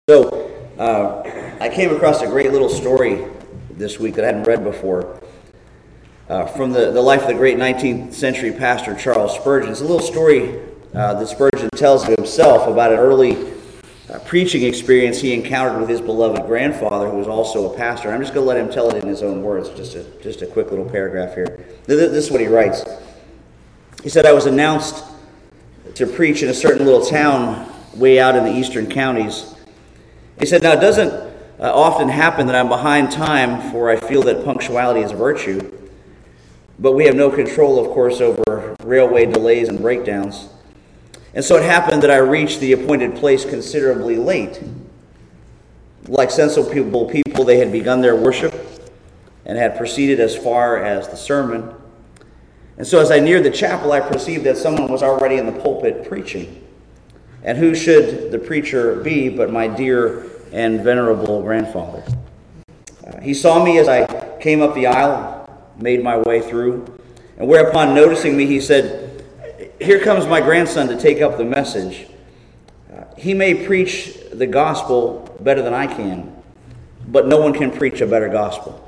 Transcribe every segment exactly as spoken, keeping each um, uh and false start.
So, uh, I came across a great little story this week that I hadn't read before uh, from the, the life of the great nineteenth century pastor Charles Spurgeon. It's a little story uh, that Spurgeon tells of himself about an early uh, preaching experience he encountered with his beloved grandfather, who was also a pastor. I'm just going to let him tell it in his own words, just a, just a quick little paragraph here. This is what he writes. He said, "I was announced to preach in a certain little town way out in the eastern counties. He said, now it doesn't uh, often happen that I'm behind time, for I feel that punctuality is a virtue. But we have no control, of course, over railway delays and breakdowns. And so it happened that I reached the appointed place considerably late. Like sensible people, they had begun their worship and had proceeded as far as the sermon. And so as I neared the chapel, I perceived that someone was already in the pulpit preaching. And who should the preacher be but my dear and venerable grandfather? Uh, he saw me as I came up the aisle, made my way through, and whereupon noticing me, he said, here comes my grandson to take up the message. Uh, he may preach the gospel better than I can, but no one can preach a better gospel.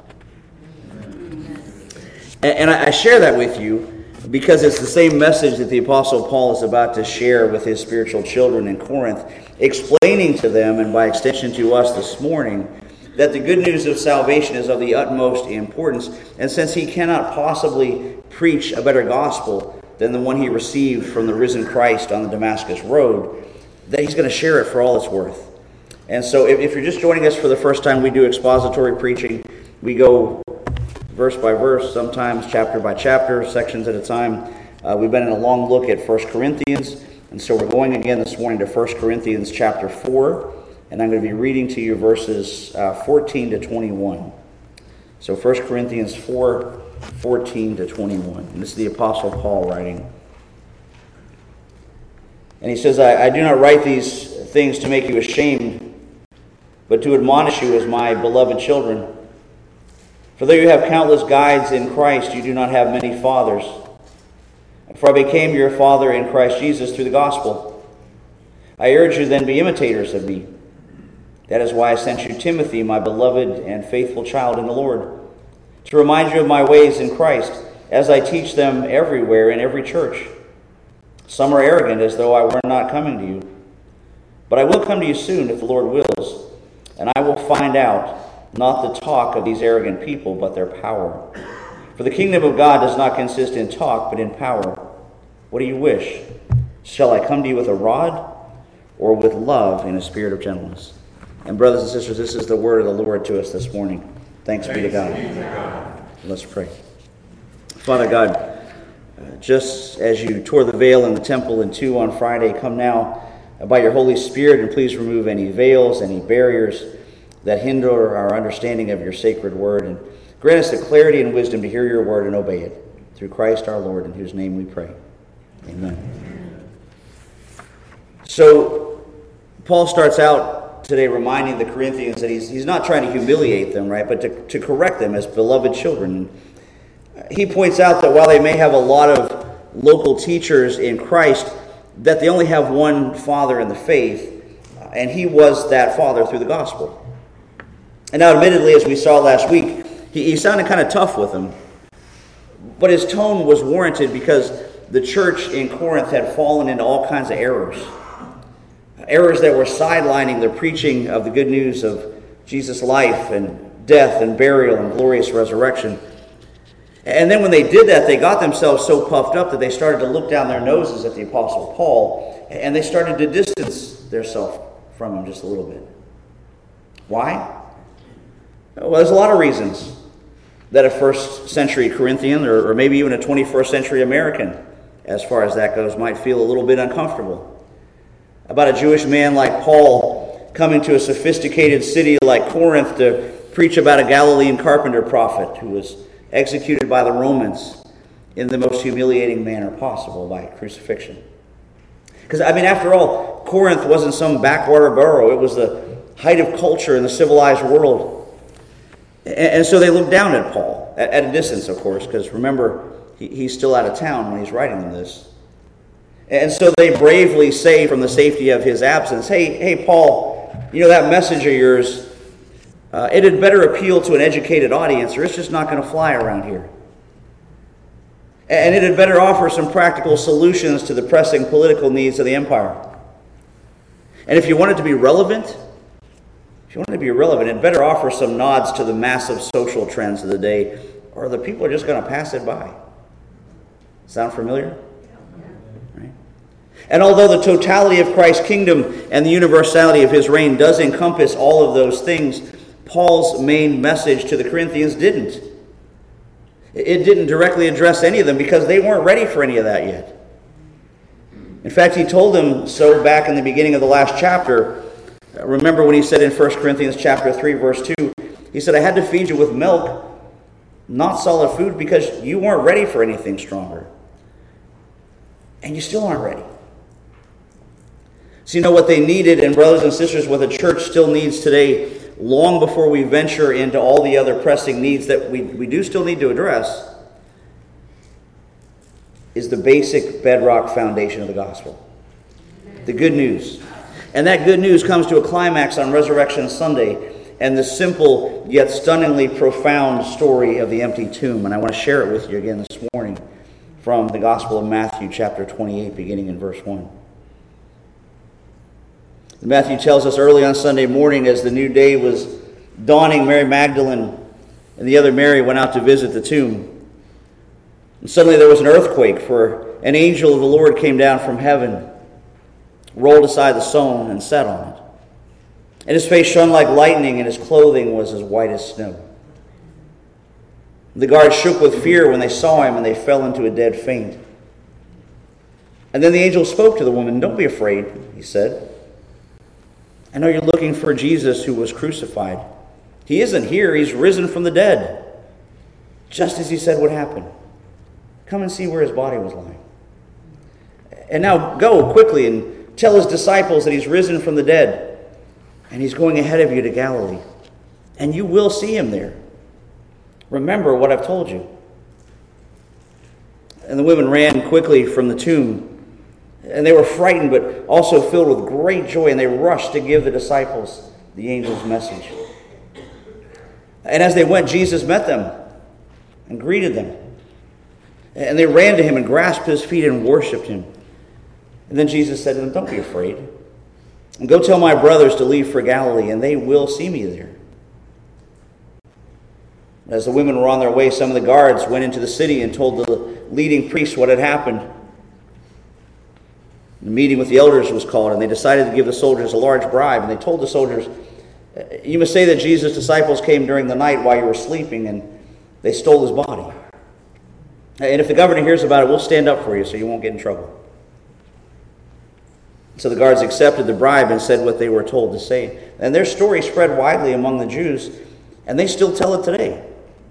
And, and I, I share that with you because it's the same message that the Apostle Paul is about to share with his spiritual children in Corinth, explaining to them, and by extension to us this morning, that the good news of salvation is of the utmost importance. And since he cannot possibly preach a better gospel than the one he received from the risen Christ on the Damascus road, that he's going to share it for all it's worth. And so if, if you're just joining us for the first time, we do expository preaching. We go verse by verse, sometimes chapter by chapter, sections at a time. Uh, we've been in a long look at First Corinthians, and so we're going again this morning to First Corinthians chapter four, and I'm going to be reading to you verses uh, fourteen to twenty-one. So First Corinthians four, fourteen to twenty-one. And this is the Apostle Paul writing. And he says, I, I do not write these things to make you ashamed, but to admonish you as my beloved children. For though you have countless guides in Christ, you do not have many fathers. For I became your father in Christ Jesus through the gospel. I urge you then, be imitators of me. That is why I sent you Timothy, my beloved and faithful child in the Lord, to remind you of my ways in Christ, as I teach them everywhere in every church. Some are arrogant, as though I were not coming to you. But I will come to you soon, if the Lord wills, and I will find out not the talk of these arrogant people, but their power. For the kingdom of God does not consist in talk, but in power. What do you wish? Shall I come to you with a rod, or with love in a spirit of gentleness? And brothers and sisters, this is the word of the Lord to us this morning. Thanks, Thanks be to God. Be to God. Let's pray. Father God, uh, just as you tore the veil in the temple in two on Friday, come now uh, by your Holy Spirit, and please remove any veils, any barriers that hinder our understanding of your sacred word, and grant us the clarity and wisdom to hear your word and obey it. Through Christ our Lord, in whose name we pray. Amen. So, Paul starts out today reminding the Corinthians that he's, he's not trying to humiliate them, right, but to, to correct them as beloved children. He points out that while they may have a lot of local teachers in Christ, that they only have one father in the faith, and he was that father through the gospel. And now, admittedly, as we saw last week, he, he sounded kind of tough with them. But his tone was warranted because the church in Corinth had fallen into all kinds of errors. Errors that were sidelining the preaching of the good news of Jesus' life and death and burial and glorious resurrection. And then when they did that, they got themselves so puffed up that they started to look down their noses at the Apostle Paul, and they started to distance themselves from him just a little bit. Why? Well, there's a lot of reasons that a first century Corinthian, or, or maybe even a twenty-first century American, as far as that goes, might feel a little bit uncomfortable about a Jewish man like Paul coming to a sophisticated city like Corinth to preach about a Galilean carpenter prophet who was executed by the Romans in the most humiliating manner possible, by crucifixion. Because, I mean, after all, Corinth wasn't some backwater borough. It was the height of culture in the civilized world. And so they looked down at Paul, at a distance, of course, because remember, he's still out of town when he's writing them this. And so they bravely say from the safety of his absence, hey, hey, Paul, you know, that message of yours, uh, it had better appeal to an educated audience, or it's just not going to fly around here. And it had better offer some practical solutions to the pressing political needs of the empire. And if you want it to be relevant, if you want it to be relevant, it better offer some nods to the massive social trends of the day, or the people are just going to pass it by. Sound familiar? Right? And although the totality of Christ's kingdom and the universality of his reign does encompass all of those things, Paul's main message to the Corinthians didn't. It didn't directly address any of them because they weren't ready for any of that yet. In fact, he told them so back in the beginning of the last chapter. Remember when he said in First Corinthians chapter three, verse two, he said, I had to feed you with milk, not solid food, because you weren't ready for anything stronger. And you still aren't ready. So you know what they needed, and brothers and sisters, what the church still needs today, long before we venture into all the other pressing needs that we, we do still need to address, is the basic bedrock foundation of the gospel. The good news. And that good news comes to a climax on Resurrection Sunday and the simple yet stunningly profound story of the empty tomb. And I want to share it with you again this morning from the Gospel of Matthew chapter twenty-eight, beginning in verse one. Matthew tells us early on Sunday morning, as the new day was dawning, Mary Magdalene and the other Mary went out to visit the tomb. And suddenly there was an earthquake, for an angel of the Lord came down from heaven, rolled aside the stone, and sat on it. And his face shone like lightning, and his clothing was as white as snow. The guards shook with fear when they saw him, and they fell into a dead faint. And then the angel spoke to the woman. Don't be afraid, he said. I know you're looking for Jesus who was crucified. He isn't here. He's risen from the dead, just as he said would happen. Come and see where his body was lying. And now go quickly and tell his disciples that he's risen from the dead, and he's going ahead of you to Galilee. And you will see him there. Remember what I've told you. And the women ran quickly from the tomb. And they were frightened, but also filled with great joy, and they rushed to give the disciples the angel's message. And as they went, Jesus met them and greeted them. And they ran to him and grasped his feet and worshipped him. And then Jesus said to them, don't be afraid. And go tell my brothers to leave for Galilee, and they will see me there. As the women were on their way, some of the guards went into the city and told the leading priests what had happened. The meeting with the elders was called, and they decided to give the soldiers a large bribe. And they told the soldiers, you must say that Jesus' disciples came during the night while you were sleeping, and they stole his body. And if the governor hears about it, we'll stand up for you so you won't get in trouble. So the guards accepted the bribe and said what they were told to say. And their story spread widely among the Jews, and they still tell it today.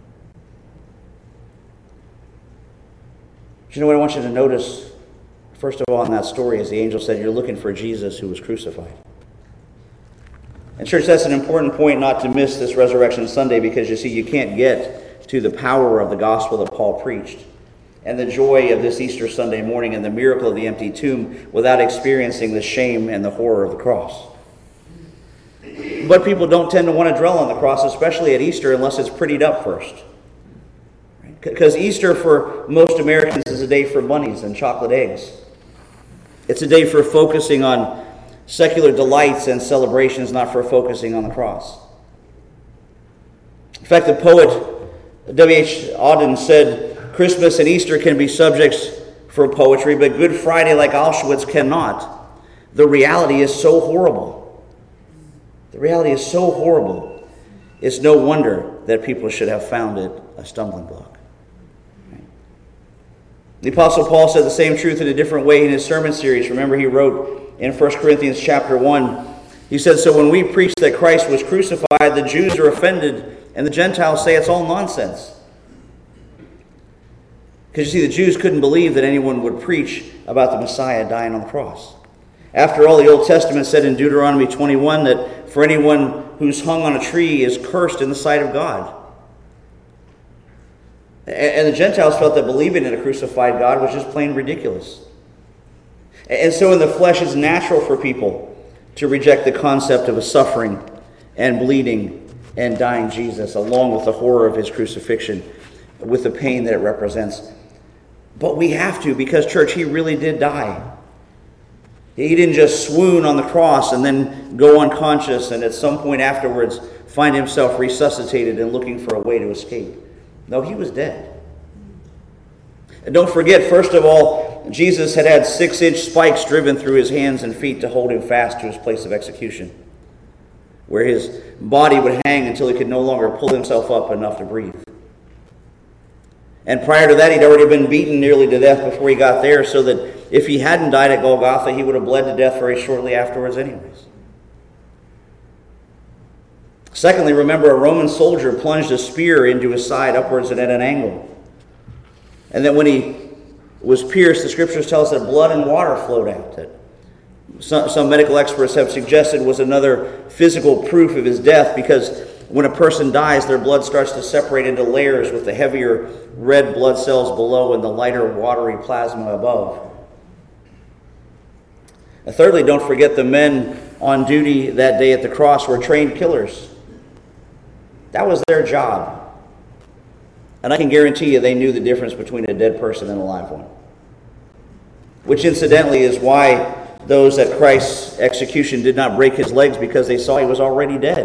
Do you know what I want you to notice? First of all, in that story, as the angel said, you're looking for Jesus who was crucified. And church, that's an important point not to miss this Resurrection Sunday, because you see, you can't get to the power of the gospel that Paul preached and the joy of this Easter Sunday morning and the miracle of the empty tomb without experiencing the shame and the horror of the cross. But people don't tend to want to dwell on the cross, especially at Easter, unless it's prettied up first. Because Easter for most Americans is a day for bunnies and chocolate eggs. It's a day for focusing on secular delights and celebrations, not for focusing on the cross. In fact, the poet W H Auden said, Christmas and Easter can be subjects for poetry, but Good Friday, like Auschwitz, cannot. The reality is so horrible. The reality is so horrible. It's no wonder that people should have found it a stumbling block. The Apostle Paul said the same truth in a different way in his sermon series. Remember, he wrote in First Corinthians chapter one, he said, so when we preach that Christ was crucified, the Jews are offended, and the Gentiles say it's all nonsense. Because you see, the Jews couldn't believe that anyone would preach about the Messiah dying on the cross. After all, the Old Testament said in Deuteronomy twenty-one that for anyone who's hung on a tree is cursed in the sight of God. And the Gentiles felt that believing in a crucified God was just plain ridiculous. And so in the flesh, it's natural for people to reject the concept of a suffering and bleeding and dying Jesus, along with the horror of his crucifixion, with the pain that it represents. But we have to, because, church, he really did die. He didn't just swoon on the cross and then go unconscious and at some point afterwards find himself resuscitated and looking for a way to escape. No, he was dead. And don't forget, first of all, Jesus had had six-inch spikes driven through his hands and feet to hold him fast to his place of execution, where his body would hang until he could no longer pull himself up enough to breathe. And prior to that, he'd already been beaten nearly to death before he got there, so that if he hadn't died at Golgotha, he would have bled to death very shortly afterwards anyways. Secondly, remember, a Roman soldier plunged a spear into his side upwards and at an angle. And then when he was pierced, the scriptures tell us that blood and water flowed out. That some, some medical experts have suggested was another physical proof of his death, because when a person dies, their blood starts to separate into layers, with the heavier red blood cells below and the lighter watery plasma above. And thirdly, don't forget, the men on duty that day at the cross were trained killers. That was their job. And I can guarantee you they knew the difference between a dead person and a live one. Which incidentally is why those at Christ's execution did not break his legs, because they saw he was already dead.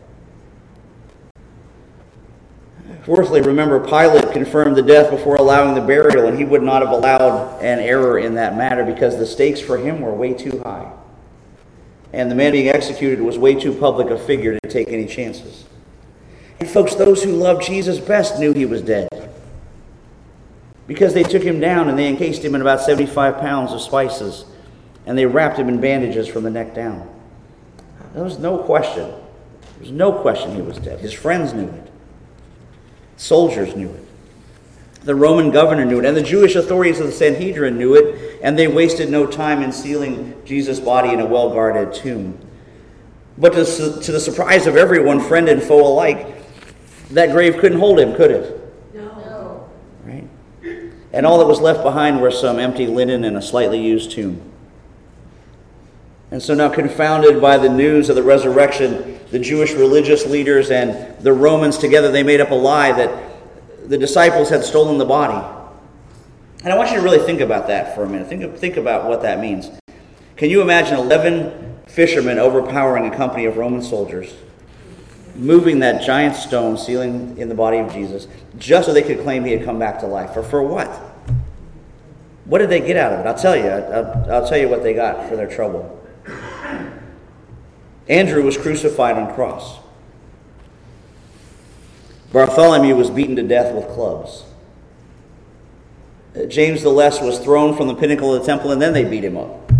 Fourthly, remember, Pilate confirmed the death before allowing the burial, and he would not have allowed an error in that matter, because the stakes for him were way too high. And the man being executed was way too public a figure to take any chances. And folks, those who loved Jesus best knew he was dead, because they took him down and they encased him in about seventy-five pounds of spices, and they wrapped him in bandages from the neck down. There was no question. There was no question he was dead. His friends knew it. Soldiers knew it. The Roman governor knew it, and the Jewish authorities of the Sanhedrin knew it, and they wasted no time in sealing Jesus' body in a well-guarded tomb. But to, to the surprise of everyone, friend and foe alike, that grave couldn't hold him, could it? No. Right? And all that was left behind were some empty linen and a slightly used tomb. And so now, confounded by the news of the resurrection, the Jewish religious leaders and the Romans together, they made up a lie that the disciples had stolen the body. And I want you to really think about that for a minute. Think, think about what that means. Can you imagine eleven fishermen overpowering a company of Roman soldiers, moving that giant stone, sealing in the body of Jesus, just so they could claim he had come back to life? Or for what? What did they get out of it? I'll tell you. I'll, I'll tell you what they got for their trouble. Andrew was crucified on a cross. Bartholomew was beaten to death with clubs. James the Less was thrown from the pinnacle of the temple, and then they beat him up.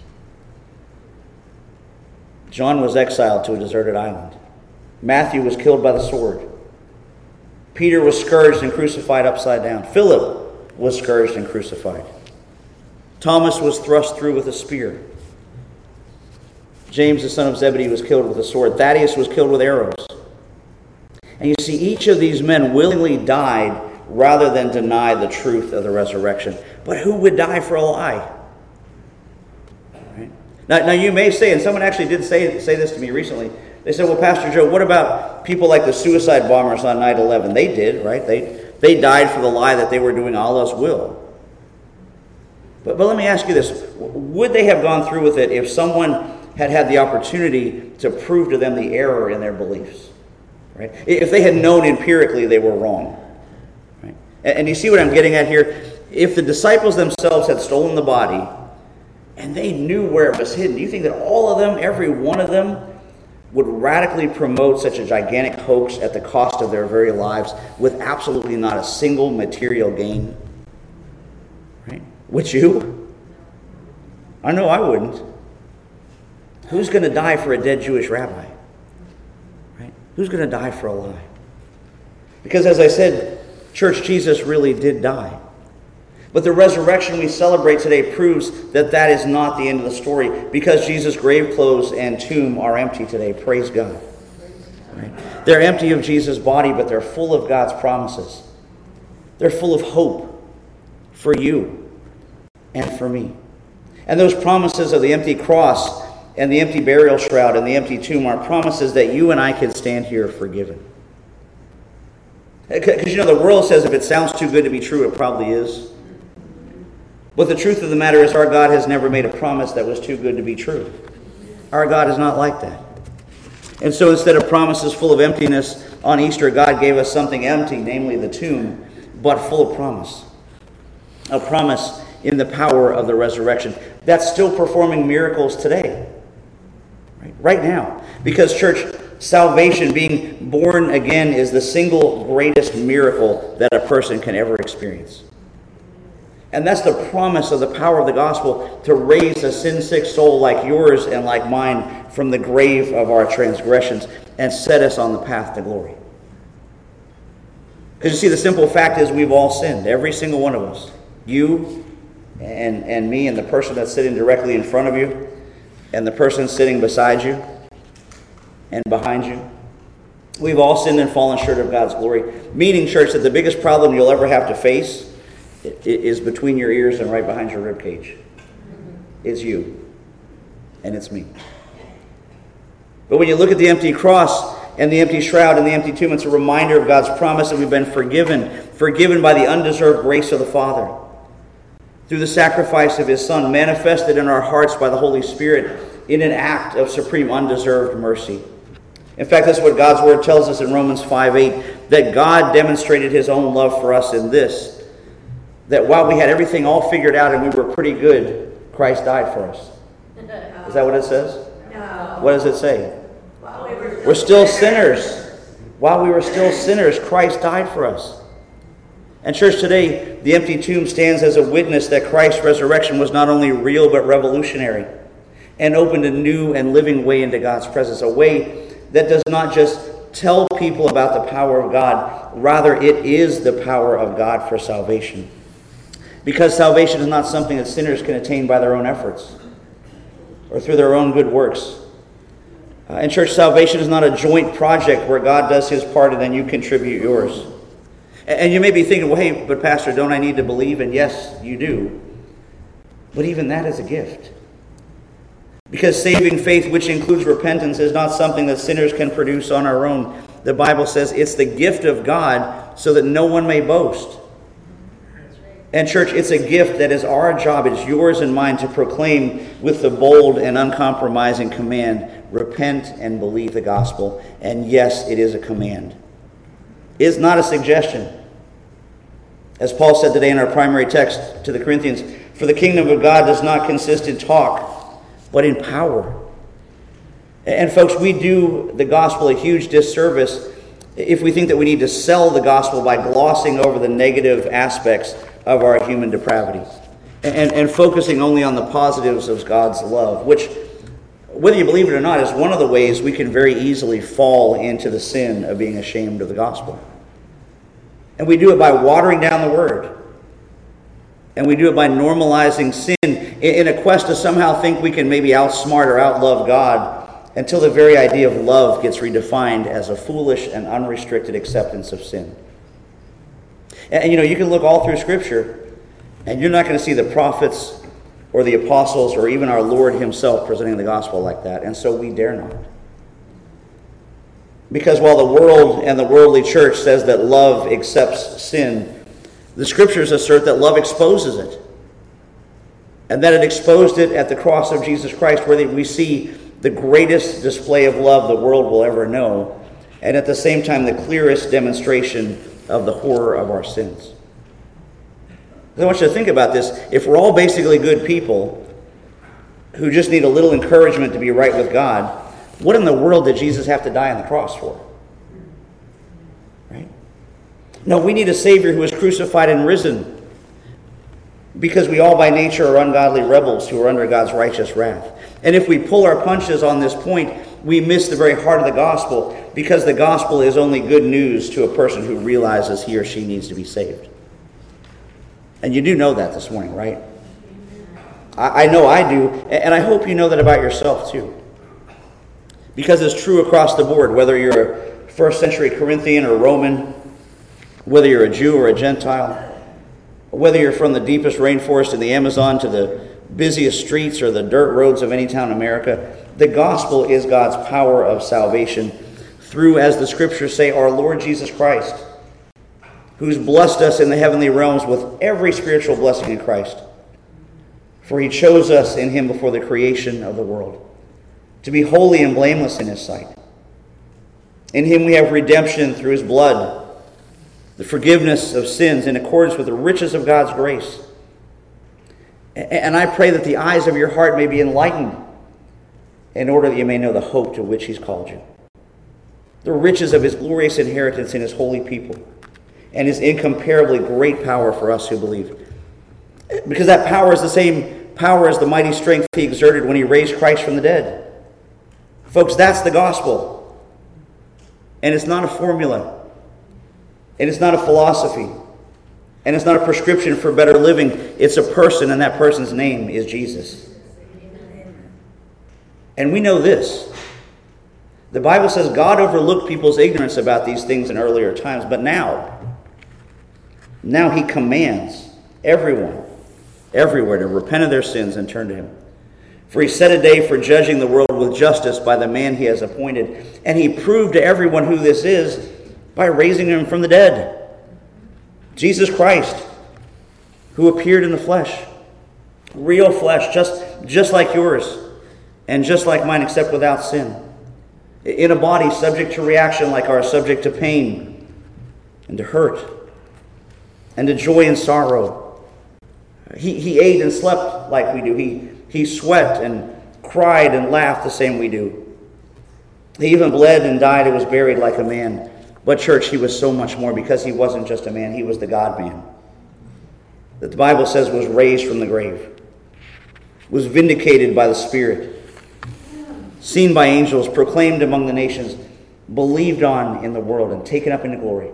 John was exiled to a deserted island. Matthew was killed by the sword. Peter was scourged and crucified upside down. Philip was scourged and crucified. Thomas was thrust through with a spear. James, the son of Zebedee, was killed with a sword. Thaddeus was killed with arrows. And you see, each of these men willingly died rather than deny the truth of the resurrection. But who would die for a lie? Right? Now, now you may say, and someone actually did say, say this to me recently, they said, well, Pastor Joe, what about people like the suicide bombers on nine eleven? They did, right? They, they died for the lie that they were doing Allah's will. But, but let me ask you this. Would they have gone through with it if someone had had the opportunity to prove to them the error in their beliefs? Right? If they had known empirically they were wrong. Right? And, and you see what I'm getting at here? If the disciples themselves had stolen the body and they knew where it was hidden, do you think that all of them, every one of them, would radically promote such a gigantic hoax at the cost of their very lives with absolutely not a single material gain? Right? Would you? I know I wouldn't. Who's going to die for a dead Jewish rabbi? Right? Who's going to die for a lie? Because as I said, church, Jesus really did die. But the resurrection we celebrate today proves that that is not the end of the story, because Jesus' grave clothes and tomb are empty today. Praise God. Right? They're empty of Jesus' body, but they're full of God's promises. They're full of hope for you and for me. And those promises of the empty cross and the empty burial shroud and the empty tomb are promises that you and I can stand here forgiven. Because, you know, the world says if it sounds too good to be true, it probably is. But the truth of the matter is our God has never made a promise that was too good to be true. Our God is not like that. And so instead of promises full of emptiness on Easter, God gave us something empty, namely the tomb, but full of promise. A promise in the power of the resurrection. That's still performing miracles today. Right, right now. Because, church, salvation, being born again, is the single greatest miracle that a person can ever experience. And that's the promise of the power of the gospel, to raise a sin-sick soul like yours and like mine from the grave of our transgressions and set us on the path to glory. Because you see, the simple fact is we've all sinned, every single one of us. You and, and me and the person that's sitting directly in front of you and the person sitting beside you and behind you. We've all sinned and fallen short of God's glory. Meaning, church, that the biggest problem you'll ever have to face is between your ears and right behind your ribcage. It's you. And it's me. But when you look at the empty cross and the empty shroud and the empty tomb, it's a reminder of God's promise that we've been forgiven. Forgiven by the undeserved grace of the Father. Through the sacrifice of His Son, manifested in our hearts by the Holy Spirit in an act of supreme undeserved mercy. In fact, that's what God's Word tells us in Romans five eight, that God demonstrated His own love for us in this, that while we had everything all figured out and we were pretty good, Christ died for us. Is that what it says? No. What does it say? While we were still We're still sinners. sinners. While we were still sinners, Christ died for us. And church, today, the empty tomb stands as a witness that Christ's resurrection was not only real but revolutionary and opened a new and living way into God's presence, a way that does not just tell people about the power of God, rather it is the power of God for salvation. Because salvation is not something that sinners can attain by their own efforts or through their own good works. Uh, and church, salvation is not a joint project where God does His part and then you contribute yours. And, and you may be thinking, well, hey, but Pastor, don't I need to believe? And yes, you do. But even that is a gift. Because saving faith, which includes repentance, is not something that sinners can produce on our own. The Bible says it's the gift of God so that no one may boast. And church, it's a gift that is our job, it's yours and mine to proclaim with the bold and uncompromising command, repent and believe the gospel. And yes, it is a command. It's not a suggestion. As Paul said today in our primary text to the Corinthians, for the kingdom of God does not consist in talk, but in power. And folks, we do the gospel a huge disservice if we think that we need to sell the gospel by glossing over the negative aspects of our human depravity and, and focusing only on the positives of God's love, which, whether you believe it or not, is one of the ways we can very easily fall into the sin of being ashamed of the gospel. And we do it by watering down the word. And we do it by normalizing sin in a quest to somehow think we can maybe outsmart or outlove God, until the very idea of love gets redefined as a foolish and unrestricted acceptance of sin. And, and you know, you can look all through Scripture, and you're not going to see the prophets or the apostles or even our Lord Himself presenting the gospel like that. And so we dare not. Because while the world and the worldly church says that love accepts sin, the Scriptures assert that love exposes it. And that it exposed it at the cross of Jesus Christ, where we see the greatest display of love the world will ever know, and at the same time the clearest demonstration of the horror of our sins. I want you to think about this. If we're all basically good people who just need a little encouragement to be right with God, what in the world did Jesus have to die on the cross for? Right? No, we need a Savior who was crucified and risen, because we all by nature are ungodly rebels who are under God's righteous wrath. And if we pull our punches on this point, we miss the very heart of the gospel, because the gospel is only good news to a person who realizes he or she needs to be saved. And you do know that this morning, right? I, I know I do, and I hope you know that about yourself too. Because it's true across the board, whether you're a first century Corinthian or Roman, whether you're a Jew or a Gentile, whether you're from the deepest rainforest in the Amazon to the busiest streets or the dirt roads of any town in America, The gospel is God's power of salvation through, as the scriptures say, our Lord Jesus Christ, who's blessed us in the heavenly realms with every spiritual blessing in Christ. For he chose us in him before the creation of the world, to be holy and blameless in his sight. In him we have redemption through his blood, the forgiveness of sins in accordance with the riches of God's grace. And I pray that the eyes of your heart may be enlightened in order that you may know the hope to which he's called you, the riches of his glorious inheritance in his holy people, and his incomparably great power for us who believe. Because that power is the same power as the mighty strength he exerted when he raised Christ from the dead. Folks, that's the gospel. And it's not a formula. And it's not a philosophy. And it's not a prescription for better living. It's a person, and that person's name is Jesus. And we know this. The Bible says God overlooked people's ignorance about these things in earlier times, but now, now he commands everyone, everywhere, to repent of their sins and turn to him. For he set a day for judging the world with justice by the man he has appointed. And he proved to everyone who this is by raising him from the dead. Jesus Christ, who appeared in the flesh. Real flesh, just, just like yours and just like mine, except without sin. In a body subject to reaction like ours, subject to pain and to hurt and to joy and sorrow. He, he ate and slept like we do. He, he sweat and cried and laughed the same we do. He even bled and died and was buried like a man. But church, he was so much more, because he wasn't just a man, he was the God-man. That the Bible says was raised from the grave, was vindicated by the Spirit, seen by angels, proclaimed among the nations, believed on in the world, and taken up into glory.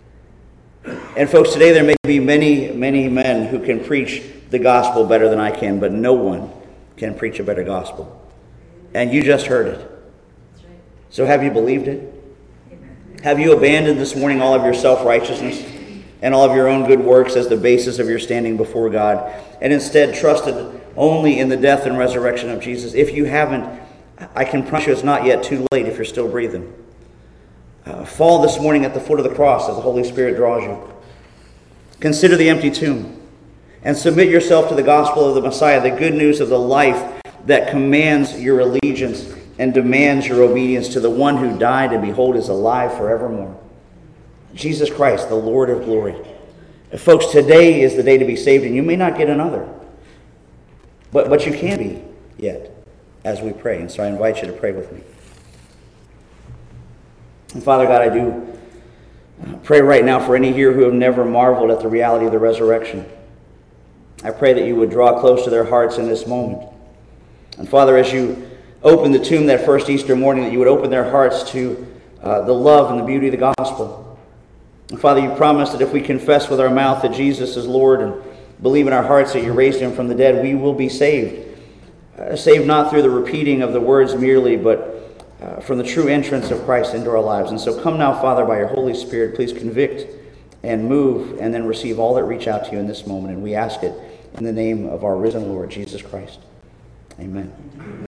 And folks, today there may be many, many men who can preach the gospel better than I can, but no one can preach a better gospel. And you just heard it. So have you believed it? Have you abandoned this morning all of your self-righteousness and all of your own good works as the basis of your standing before God, and instead trusted only in the death and resurrection of Jesus? If you haven't, I can promise you it's not yet too late if you're still breathing. Uh, fall this morning at the foot of the cross as the Holy Spirit draws you. Consider the empty tomb and submit yourself to the gospel of the Messiah, the good news of the life that commands your allegiance and demands your obedience to the one who died and behold is alive forevermore. Jesus Christ, the Lord of glory. Folks, today is the day to be saved, and you may not get another. But, but you can be yet as we pray. And so I invite you to pray with me. And Father God, I do pray right now for any here who have never marveled at the reality of the resurrection. I pray that you would draw close to their hearts in this moment. And Father, as you open the tomb that first Easter morning, that you would open their hearts to uh, the love and the beauty of the gospel. And Father, you promised that if we confess with our mouth that Jesus is Lord and believe in our hearts that you raised him from the dead, we will be saved. Uh, saved not through the repeating of the words merely, but uh, from the true entrance of Christ into our lives. And so come now, Father, by your Holy Spirit, please convict and move and then receive all that reach out to you in this moment. And we ask it in the name of our risen Lord, Jesus Christ. Amen.